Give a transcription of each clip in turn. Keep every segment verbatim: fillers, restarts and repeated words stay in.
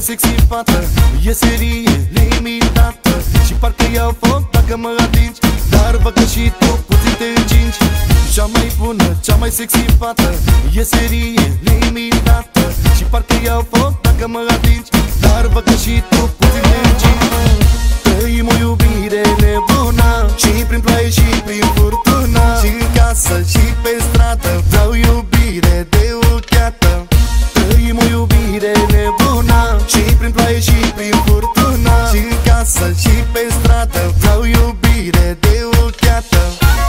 sexy fată, e serie limitată și parcă iau foc dacă mă atingi. Dar văd că și tu puțin te încingi. Cea mai bună, cea mai sexy fată, e serie limitată și parcă iau foc dacă mă atingi. Dar văd că și tu puțin te încingi. Trăim o iubire nebună, și prin ploaie și prin furtună, și în casă și pe stradă vreau iubire de ochiată. Trăim o iubire nebună, și prin ploaie și prin furtună, și în casă și pe stradă vreau iubire de ochiată.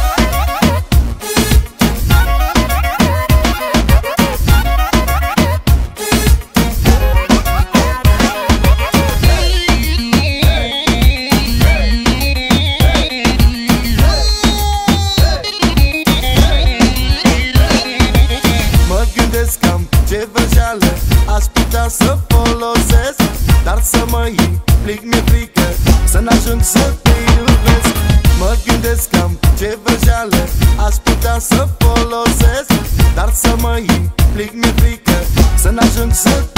Ce vrăjeală aș putea să folosesc, dar să mă implic mi-e frică să n-ajung să te iubesc. Mă gândesc cam ce vrăjeală aș putea să folosesc, dar să mă implic mi-e frică să n-ajung să